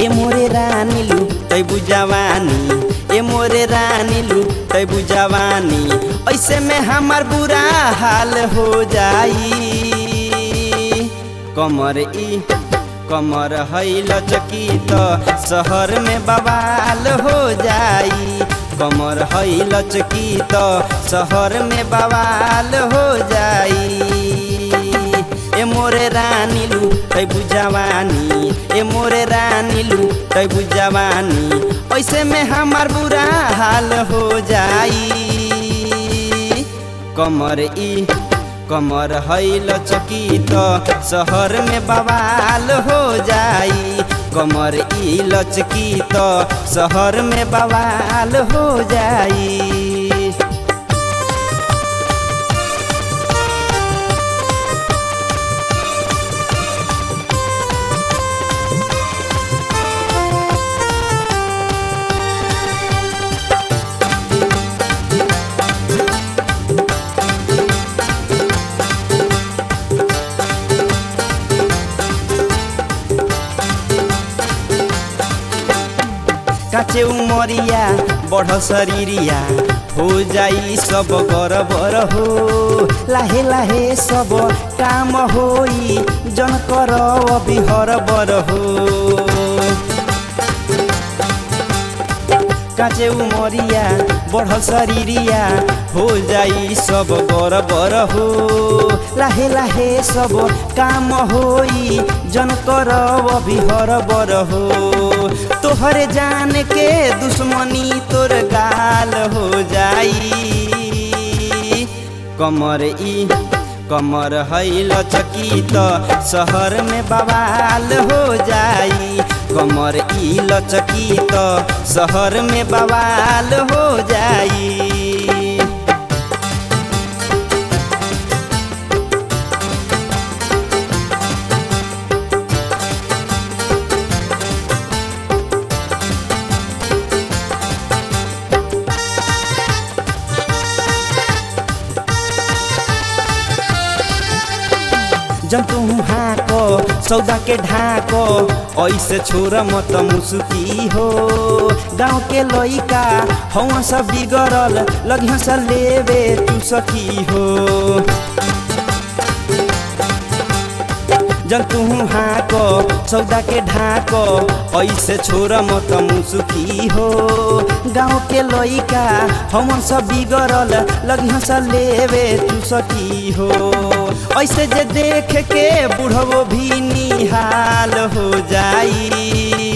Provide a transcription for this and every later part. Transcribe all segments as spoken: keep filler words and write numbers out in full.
ए मोरे रानी लू तैबू जवानी, ए मोरे रानी लू तैबू जवानी, ऐसे में हमार बुरा हाल हो जाई। कमर ई कमर है लचकी तो शहर में बवाल हो जाई, कमर है लचकी तो शहर में बवाल हो जाई। ए मोरे रानी लू तैबू जवानी, ए मोरे रानी लू तैबू जवानी, ऐसे में हमार बुरा हाल हो जाई। कमर ई कमर है लचकी तो शहर में बवाल हो जाई, कमर ई लचकी तो शहर में बवाल हो जाई। काचे उमरिया बढ़ शरीरिया हो जाई सब गरबर हो, लाहे लाहे सब काम होई जन कर अभी हरबर हो। काचे उमरिया बढ़ शरीरिया हो जाई सब गरबर हो, लाहे लाहे सब काम होई जन कर अभी हरबर हो। तोहरे जान के दुश्मनी तोर गाल हो जाई। कमर ई कमर है लचकी तो शहर में बवाल हो जाई, कमर ई लचकी तो शहर में बवाल हो जाई। जब तू हाँको सौदा के ढाको, ऐसे छोरा मत मुसुकी हो। गाँव के लइका हवा सब बिगड़ल लगिया से लेवे तू सखी हो। जब तू हाँको सौदा के ढाको, ऐसे छोरा मत मुसुकी हो। गाँव के लइका हवा सब बिगड़ल लगिया से लेवे तू सखी हो। ऐसे जे देख के बुढ़वो भी निहाल हो जाई।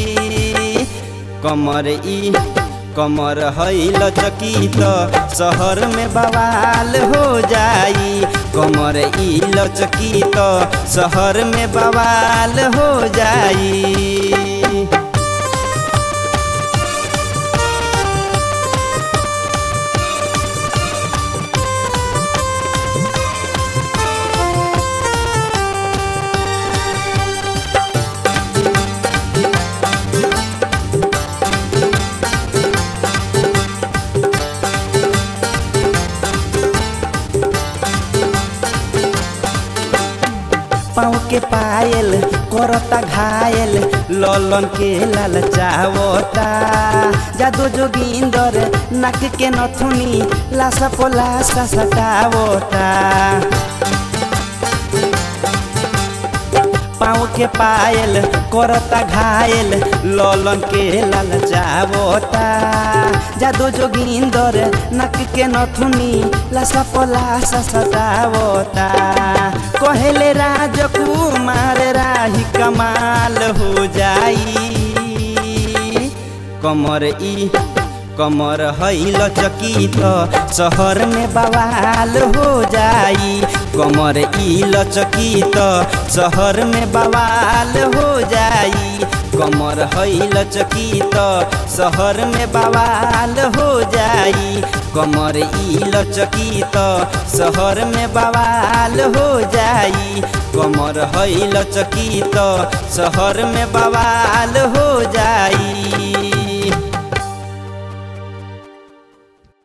कमर ई कमर है लचकी तो शहर में बवाल हो जाई, कमर ई लचकी तो शहर में बवाल हो जाई। पाँव के पायल करता घायल ललन के लालचावता। जादू जोगिंदर नाक के नथुनी लासा पोलासा सटावता। पाँव के पायल करता घायल ललन के लालचावता। जादू जोगिंदर नाक के नथुनी लासा पोलासा सटावता। कहले राजकुमार राही कमाल हो जाई। कमर ई कमर है लचकी तो शहर में बवाल हो जाई, कमर ई लचकी तो शहर में बवाल हो जाई। कमर है लचकी तो शहर में बवाल हो जाई, कमर ई लचकी तो शहर में बवाल हो जाई। कमर है लचकी तो शहर में बवाल